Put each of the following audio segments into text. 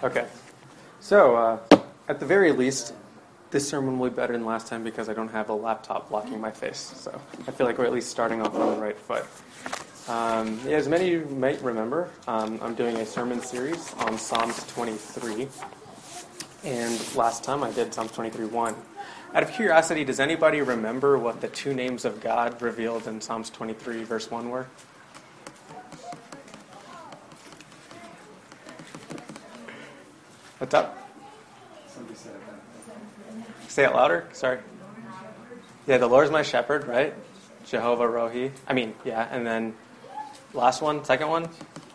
Okay. So, at the very least, this sermon will be better than last time because I don't have a laptop blocking my face. So, I feel like we're at least starting off on the right foot. As many of you might remember, I'm doing a sermon series on Psalms 23. And last time I did Psalms 23:1. Out of curiosity, does anybody remember what the two names of God revealed in Psalms 23, verse 1 were? What's up? Somebody said it. Say it louder. Sorry. Yeah, the Lord is my shepherd, right? Jehovah Rohi. And then last one, second one.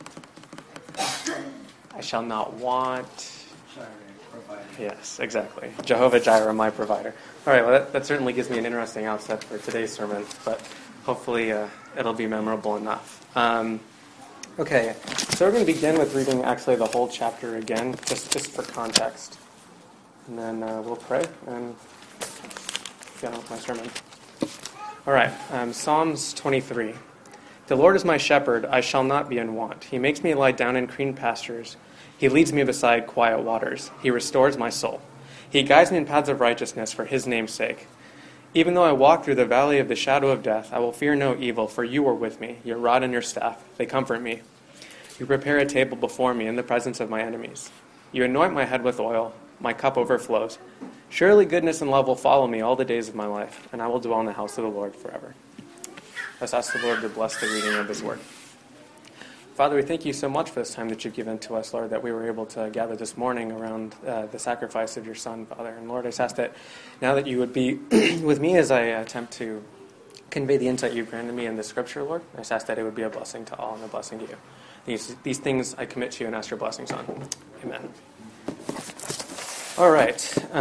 I shall not want. Yes, exactly. Jehovah Jireh, my provider. All right, well, that certainly gives me an interesting outset for today's sermon, but hopefully it'll be memorable enough. Okay, so we're going to begin with reading actually the whole chapter again, just for context. And then we'll pray and get on with my sermon. All right, Psalms 23. The Lord is my shepherd, I shall not be in want. He makes me lie down in green pastures. He leads me beside quiet waters. He restores my soul. He guides me in paths of righteousness for his name's sake. Even though I walk through the valley of the shadow of death, I will fear no evil, for you are with me. Your rod and your staff, they comfort me. You prepare a table before me in the presence of my enemies. You anoint my head with oil. My cup overflows. Surely goodness and love will follow me all the days of my life, and I will dwell in the house of the Lord forever. Let's ask the Lord to bless the reading of his word. Father, we thank you so much for this time that you've given to us, Lord, that we were able to gather this morning around the sacrifice of your Son, Father. And Lord, I just ask that now that you would be with me as I attempt to convey the insight you've granted me in the Scripture, Lord, I just ask that it would be a blessing to all and a blessing to you. These things I commit to you and ask your blessings on. Amen. All right.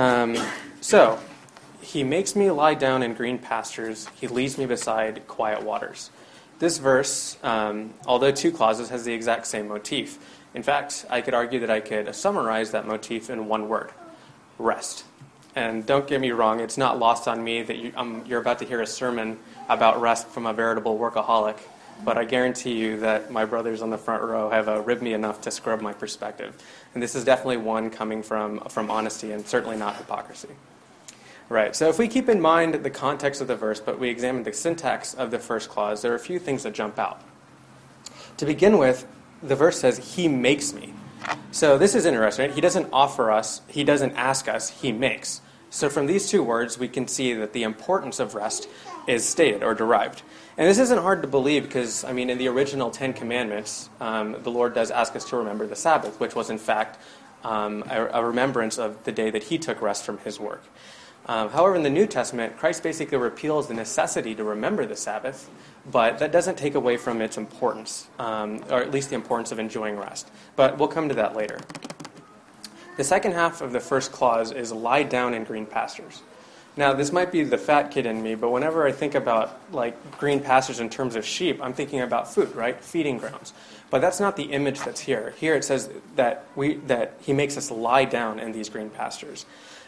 So, he makes me lie down in green pastures. He leads me beside quiet waters. This verse, although two clauses, has the exact same motif. In fact, I could argue that I could summarize that motif in one word: rest. And don't get me wrong, it's not lost on me that you're about to hear a sermon about rest from a veritable workaholic, but I guarantee you that my brothers on the front row have ribbed me enough to scrub my perspective. And this is definitely one coming from honesty and certainly not hypocrisy. Right, so if we keep in mind the context of the verse, but we examine the syntax of the first clause, there are a few things that jump out. To begin with, the verse says, he makes me. So this is interesting, right? He doesn't offer us, he doesn't ask us, he makes. So from these two words, we can see that the importance of rest is stated or derived. And this isn't hard to believe because, in the original 10 Commandments, the Lord does ask us to remember the Sabbath, which was in fact a remembrance of the day that he took rest from his work. However, in the New Testament, Christ basically repeals the necessity to remember the Sabbath, but that doesn't take away from its importance, or at least the importance of enjoying rest. But we'll come to that later. The second half of the first clause is lie down in green pastures. Now, this might be the fat kid in me, but whenever I think about green pastures in terms of sheep, I'm thinking about food, right? Feeding grounds. But that's not the image that's here. Here it says that he makes us lie down in these green pastures.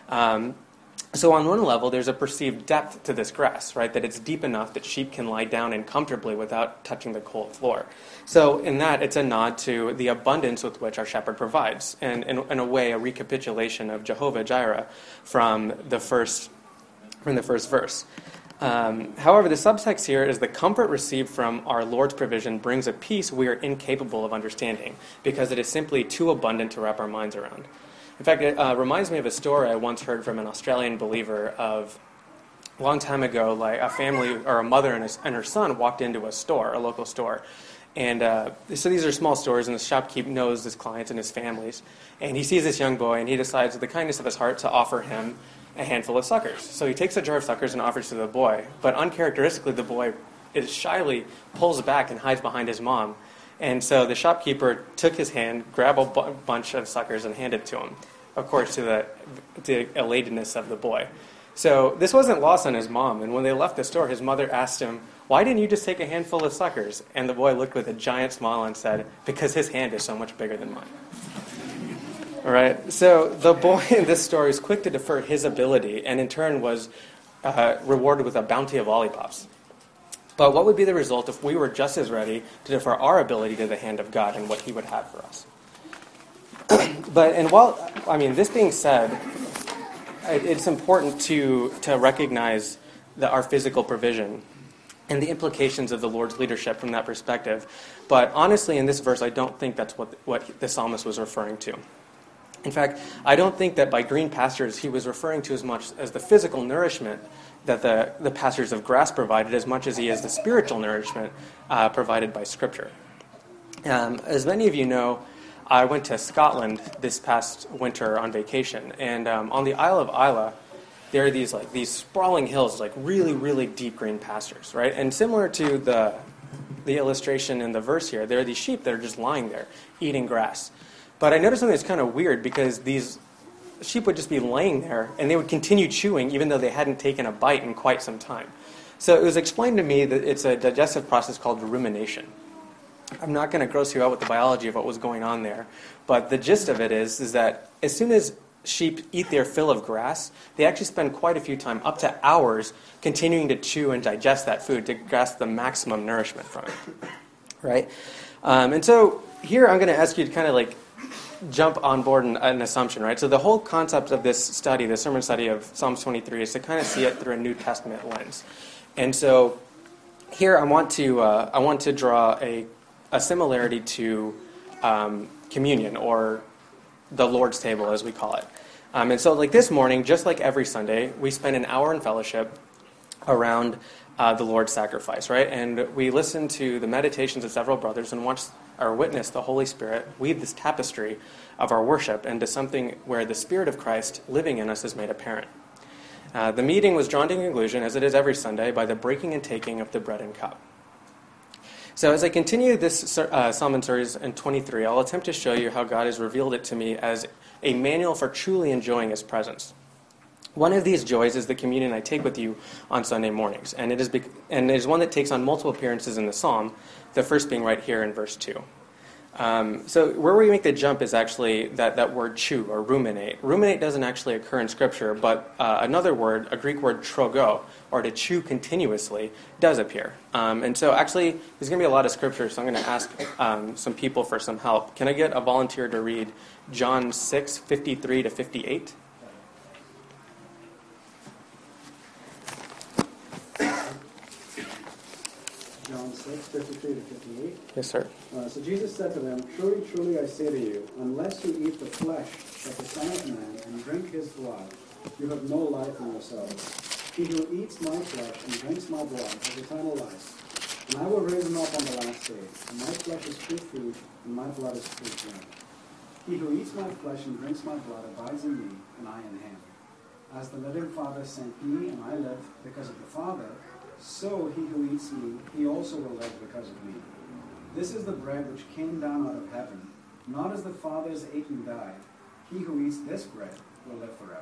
So on one level, there's a perceived depth to this grass, right? That it's deep enough that sheep can lie down in comfortably without touching the cold floor. So in that, it's a nod to the abundance with which our shepherd provides, and in a way, a recapitulation of Jehovah Jireh from the first verse. However, the subtext here is the comfort received from our Lord's provision brings a peace we are incapable of understanding because it is simply too abundant to wrap our minds around. In fact, it reminds me of a story I once heard from an Australian believer of a long time ago, a family or a mother and her son walked into a store, a local store. And so these are small stores, and the shopkeep knows his clients and his families. And he sees this young boy, and he decides, with the kindness of his heart, to offer him a handful of suckers. So he takes a jar of suckers and offers to the boy. But uncharacteristically, the boy shyly pulls back and hides behind his mom. And so the shopkeeper took his hand, grabbed a bunch of suckers, and handed it to him, of course, to the elatedness of the boy. So this wasn't lost on his mom, and when they left the store, his mother asked him, "Why didn't you just take a handful of suckers?" And the boy looked with a giant smile and said, "Because his hand is so much bigger than mine." All right, so the boy in this story is quick to defer his ability, and in turn was rewarded with a bounty of lollipops. But what would be the result if we were just as ready to defer our ability to the hand of God and what he would have for us? This being said, it's important to recognize our physical provision and the implications of the Lord's leadership from that perspective. But honestly, in this verse, I don't think that's what the psalmist was referring to. In fact, I don't think that by green pastures he was referring to as much as the physical nourishment that the pastures of grass provided, as much as he is the spiritual nourishment provided by Scripture. As many of you know, I went to Scotland this past winter on vacation, and on the Isle of Islay, there are these sprawling hills, really, really deep green pastures, right? And similar to the illustration in the verse here, there are these sheep that are just lying there, eating grass. But I noticed something that's kind of weird, because these sheep would just be laying there, and they would continue chewing, even though they hadn't taken a bite in quite some time. So it was explained to me that it's a digestive process called rumination. I'm not going to gross you out with the biology of what was going on there, but the gist of it is that as soon as sheep eat their fill of grass, they actually spend quite a few time, up to hours, continuing to chew and digest that food to grasp the maximum nourishment from it, right? And so here I'm going to ask you to kind of jump on board an assumption, right? So the whole concept of this study, the sermon study of Psalms 23, is to kind of see it through a New Testament lens. And so here I want to draw a similarity to communion, or the Lord's table, as we call it. And so this morning, just like every Sunday, we spend an hour in fellowship around the Lord's sacrifice, right? And we listen to the meditations of several brothers and witness the Holy Spirit weave this tapestry of our worship into something where the Spirit of Christ living in us is made apparent. The meeting was drawn to conclusion, as it is every Sunday, by the breaking and taking of the bread and cup. So as I continue this sermon series in 23, I'll attempt to show you how God has revealed it to me as a manual for truly enjoying His presence. One of these joys is the communion I take with you on Sunday mornings, and it is one that takes on multiple appearances in the psalm, the first being right here in verse 2. So where we make the jump is actually that word chew, or ruminate. Ruminate doesn't actually occur in Scripture, but another word, a Greek word trogo, or to chew continuously, does appear. And so actually, there's going to be a lot of Scripture, so I'm going to ask some people for some help. Can I get a volunteer to read John 6:53 to 58? John 6:53 to 58. Yes, sir. So Jesus said to them, "Truly, truly, I say to you, unless you eat the flesh of the Son of Man and drink His blood, you have no life in yourselves. He who eats my flesh and drinks my blood has eternal life, and I will raise him up on the last day. And my flesh is true food, and my blood is true drink. He who eats my flesh and drinks my blood abides in me, and I in him. As the living Father sent me, and I live because of the Father, so he who eats me, he also will live because of me. This is the bread which came down out of heaven, not as the fathers ate and died. He who eats this bread will live forever."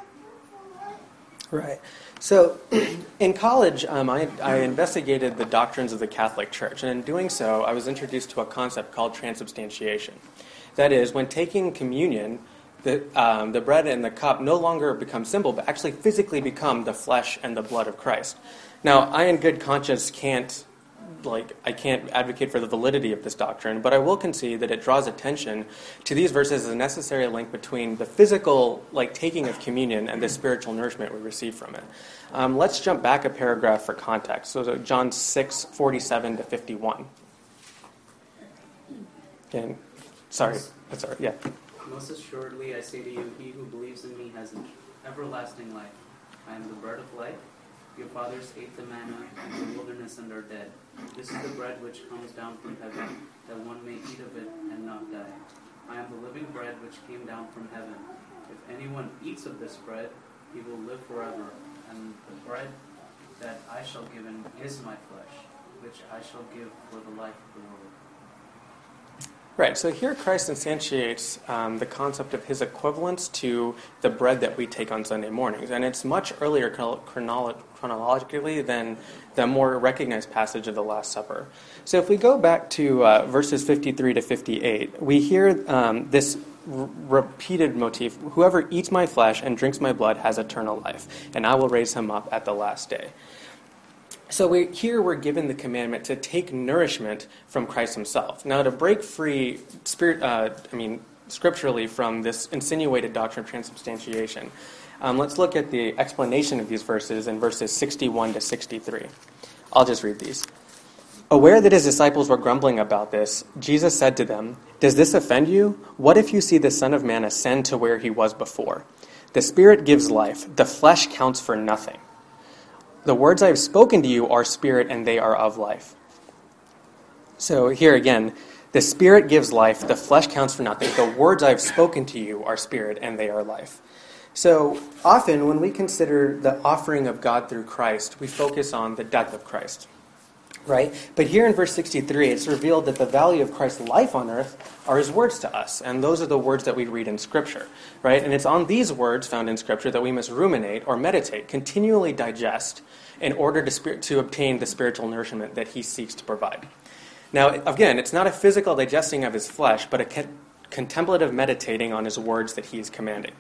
Right. So in college, I investigated the doctrines of the Catholic Church, and in doing so, I was introduced to a concept called transubstantiation. That is, when taking communion, the bread and the cup no longer become symbol, but actually physically become the flesh and the blood of Christ. Now, I in good conscience can't advocate for the validity of this doctrine, but I will concede that it draws attention to these verses as a necessary link between the physical taking of communion and the spiritual nourishment we receive from it. Let's jump back a paragraph for context. So John 6:47 to 51. Again, sorry. That's all right. Yeah. "Most assuredly, I say to you, he who believes in me has everlasting life. I am the bread of life. Your fathers ate the manna in the wilderness and are dead. This is the bread which comes down from heaven, that one may eat of it and not die. I am the living bread which came down from heaven. If anyone eats of this bread, he will live forever. And the bread that I shall give him is my flesh, which I shall give for the life of the world." Right, so here Christ instantiates the concept of his equivalence to the bread that we take on Sunday mornings. And it's much earlier chronologically than the more recognized passage of the Last Supper. So if we go back to verses 53 to 58, we hear this repeated motif: "Whoever eats my flesh and drinks my blood has eternal life, and I will raise him up at the last day." So we're given the commandment to take nourishment from Christ himself. Now, to break free scripturally from this insinuated doctrine of transubstantiation. Let's look at the explanation of these verses in verses 61 to 63. I'll just read these. Aware that his disciples were grumbling about this, Jesus said to them, "Does this offend you? What if you see the Son of Man ascend to where he was before? The Spirit gives life. The flesh counts for nothing. The words I have spoken to you are spirit, and they are of life." So here again, the Spirit gives life. The flesh counts for nothing. The words I have spoken to you are spirit, and they are life. So often when we consider the offering of God through Christ, we focus on the death of Christ. Right? But here in verse 63, it's revealed that the value of Christ's life on earth are his words to us. And those are the words that we read in Scripture. Right? And it's on these words found in Scripture that we must ruminate or meditate, continually digest, in order to obtain the spiritual nourishment that he seeks to provide. Now, again, it's not a physical digesting of his flesh, but a contemplative meditating on his words that he is commanding.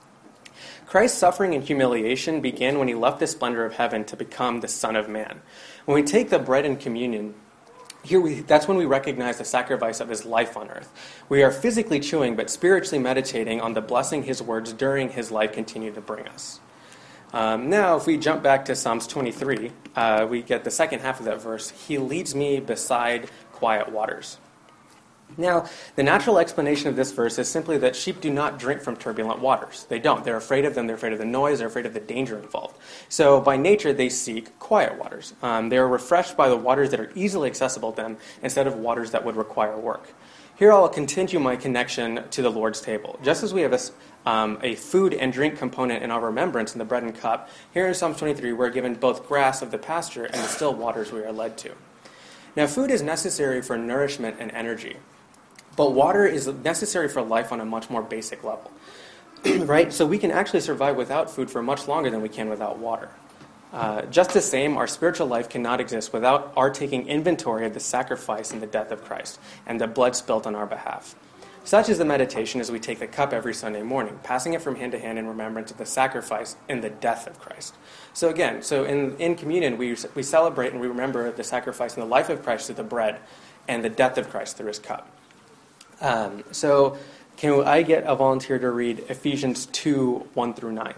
Christ's suffering and humiliation began when he left the splendor of heaven to become the Son of Man. When we take the bread in communion, that's when we recognize the sacrifice of his life on earth. We are physically chewing, but spiritually meditating on the blessing his words during his life continue to bring us. Now, if we jump back to Psalms 23, we get the second half of that verse. He leads me beside quiet waters. Now, the natural explanation of this verse is simply that sheep do not drink from turbulent waters. They don't. They're afraid of them. They're afraid of the noise. They're afraid of the danger involved. So by nature, they seek quiet waters. They are refreshed by the waters that are easily accessible to them instead of waters that would require work. Here I'll continue my connection to the Lord's table. Just as we have a food and drink component in our remembrance in the bread and cup, here in Psalms 23, we're given both grass of the pasture and the still waters we are led to. Now, food is necessary for nourishment and energy. But water is necessary for life on a much more basic level, right? So we can actually survive without food for much longer than we can without water. Just the same, our spiritual life cannot exist without our taking inventory of the sacrifice and the death of Christ and the blood spilt on our behalf. Such is the meditation as we take the cup every Sunday morning, passing it from hand to hand in remembrance of the sacrifice and the death of Christ. So again, in communion, we celebrate and we remember the sacrifice and the life of Christ through the bread and the death of Christ through his cup. So can I get a volunteer to read Ephesians 2, 1 through 9?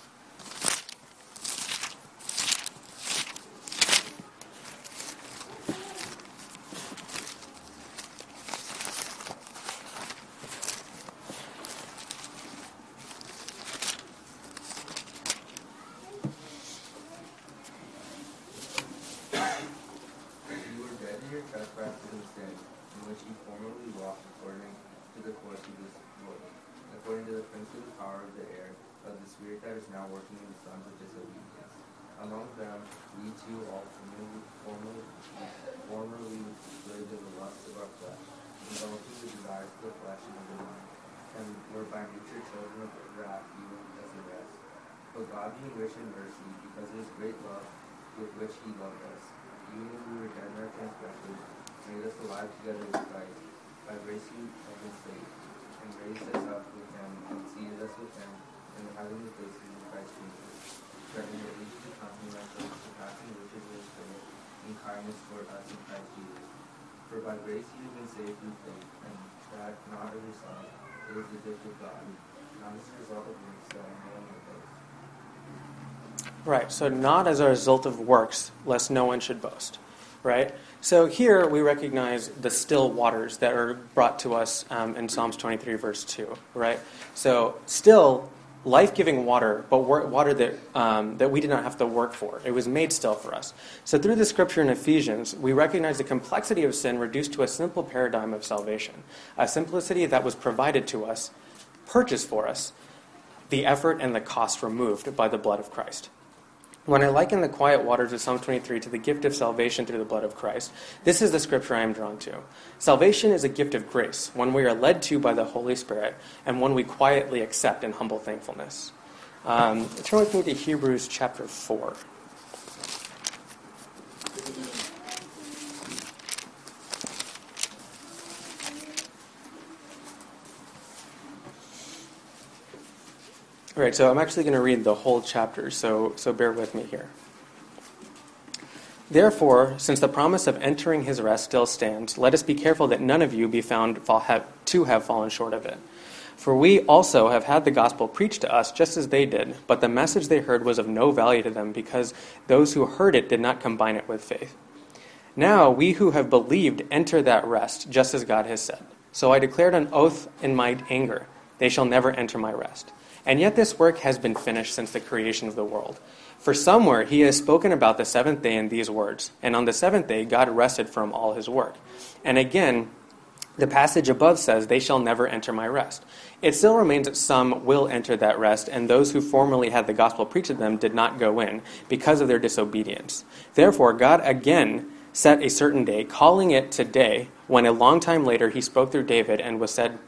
But God being rich in mercy, because of his great love with which he loved us, even when we were dead in our transgressions, made us alive together with Christ. By grace you have been saved, and raised us up with him, and seated us with him in the heavenly places in Christ Jesus, that in the age to come he might show us surpassing riches of his grace and kindness toward us in Christ Jesus. For by grace you have been saved through faith, and that not of yourselves, it is the gift of God, not as a result of works, so no one will boast. Right, so not as a result of works, lest no one should boast. Right? So here we recognize the still waters that are brought to us in Psalms 23, verse 2. Right? So still, life-giving water, but water that we did not have to work for. It was made still for us. So through the scripture in Ephesians, we recognize the complexity of sin reduced to a simple paradigm of salvation. A simplicity that was provided to us, purchased for us, the effort and the cost removed by the blood of Christ. When I liken the quiet waters of Psalm 23 to the gift of salvation through the blood of Christ, this is the scripture I am drawn to. Salvation is a gift of grace, one we are led to by the Holy Spirit, and one we quietly accept in humble thankfulness. Turn with me to Hebrews chapter 4. All right, so I'm actually going to read the whole chapter, so bear with me here. Therefore, since the promise of entering his rest still stands, let us be careful that none of you be found to have fallen short of it. For we also have had the gospel preached to us just as they did, but the message they heard was of no value to them because those who heard it did not combine it with faith. Now we who have believed enter that rest, just as God has said. So I declared an oath in my anger, they shall never enter my rest. And yet this work has been finished since the creation of the world. For somewhere he has spoken about the seventh day in these words, and on the seventh day God rested from all his work. And again, the passage above says, they shall never enter my rest. It still remains that some will enter that rest, and those who formerly had the gospel preached to them did not go in because of their disobedience. Therefore, God again set a certain day, calling it today, when a long time later he spoke through David and was said,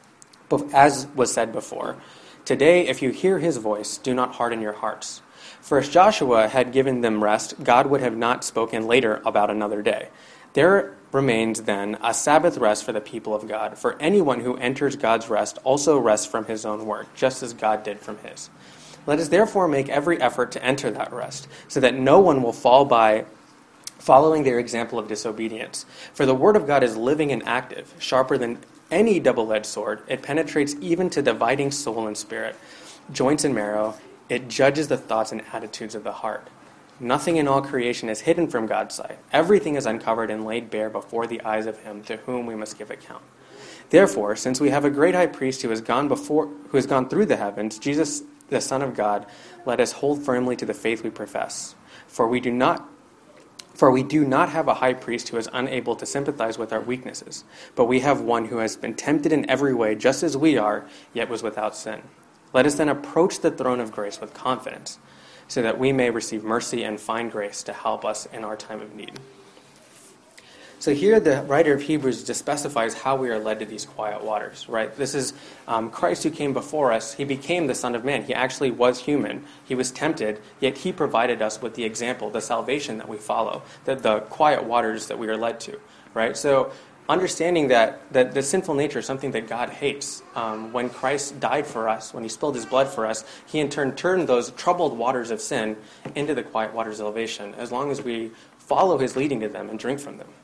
as was said before, today, if you hear his voice, do not harden your hearts. For if Joshua had given them rest, God would have not spoken later about another day. There remains then a Sabbath rest for the people of God. For anyone who enters God's rest also rests from his own work, just as God did from his. Let us therefore make every effort to enter that rest, so that no one will fall by following their example of disobedience. For the word of God is living and active, sharper than any double-edged sword. It penetrates even to dividing soul and spirit, joints and marrow. It judges the thoughts and attitudes of the heart. Nothing in all creation is hidden from God's sight. Everything is uncovered and laid bare before the eyes of him to whom we must give account. Therefore, since we have a great high priest who has gone through the heavens, Jesus, the Son of God, let us hold firmly to the faith we profess. For we do not have a high priest who is unable to sympathize with our weaknesses, but we have one who has been tempted in every way, just as we are, yet was without sin. Let us then approach the throne of grace with confidence, so that we may receive mercy and find grace to help us in our time of need. So here the writer of Hebrews just specifies how we are led to these quiet waters, right? This is Christ who came before us. He became the Son of Man. He actually was human. He was tempted, yet he provided us with the example, the salvation that we follow, the quiet waters that we are led to, right? So understanding that the sinful nature is something that God hates. When Christ died for us, when he spilled his blood for us, he in turn turned those troubled waters of sin into the quiet waters of salvation, as long as we follow his leading to them and drink from them.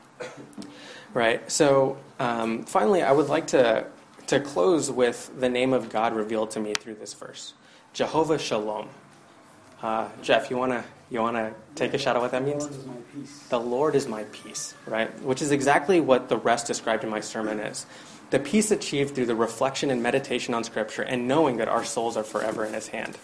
Right? So finally, I would like to close with the name of God revealed to me through this verse. Jehovah Shalom. Jeff, you wanna take a shot at what that means? The Lord is my peace. The Lord is my peace, right? Which is exactly what the rest described in my sermon is. The peace achieved through the reflection and meditation on Scripture and knowing that our souls are forever in his hand.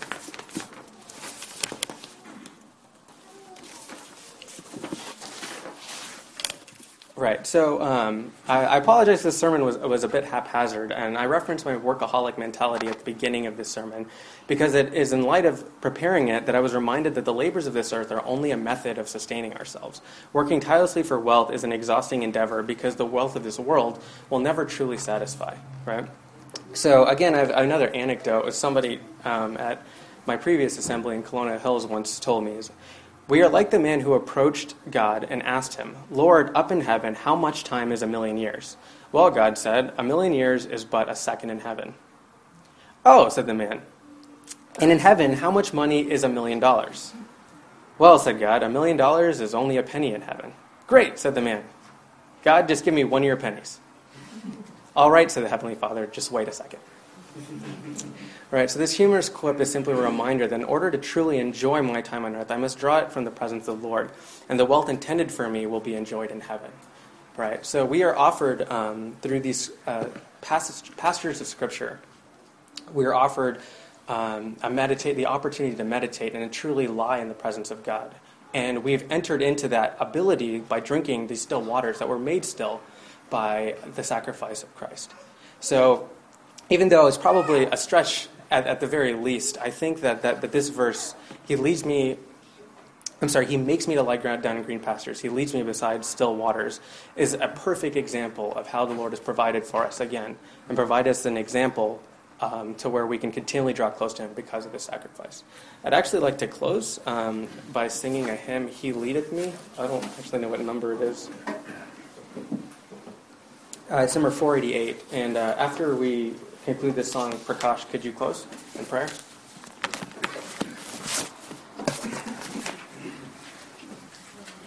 Right, so I apologize this sermon was a bit haphazard, and I referenced my workaholic mentality at the beginning of this sermon because it is in light of preparing it that I was reminded that the labors of this earth are only a method of sustaining ourselves. Working tirelessly for wealth is an exhausting endeavor because the wealth of this world will never truly satisfy, right? So again, I have another anecdote. Somebody at my previous assembly in Kelowna Hills once told me, we are like the man who approached God and asked him, Lord, up in heaven, how much time is 1,000,000 years? Well, God said, 1,000,000 years is but a second in heaven. Oh, said the man. And in heaven, how much money is $1,000,000? Well, said God, $1,000,000 is only a penny in heaven. Great, said the man. God, just give me 1 year pennies. All right, said the Heavenly Father, just wait a second. Right, so this humorous quip is simply a reminder that in order to truly enjoy my time on earth, I must draw it from the presence of the Lord, and the wealth intended for me will be enjoyed in heaven. Right, so we are offered through these passages of Scripture, we are offered the opportunity to meditate and to truly lie in the presence of God. And we've entered into that ability by drinking these still waters that were made still by the sacrifice of Christ. So even though it's probably a stretch at the very least, I think that this verse, he makes me to lie down in green pastures. He leads me beside still waters, is a perfect example of how the Lord has provided for us again, and provide us an example to where we can continually draw close to him because of the sacrifice. I'd actually like to close by singing a hymn, He Leadeth Me. I don't actually know what number it is. It's number 488, and after we conclude this song, Prakash, could you close in prayer?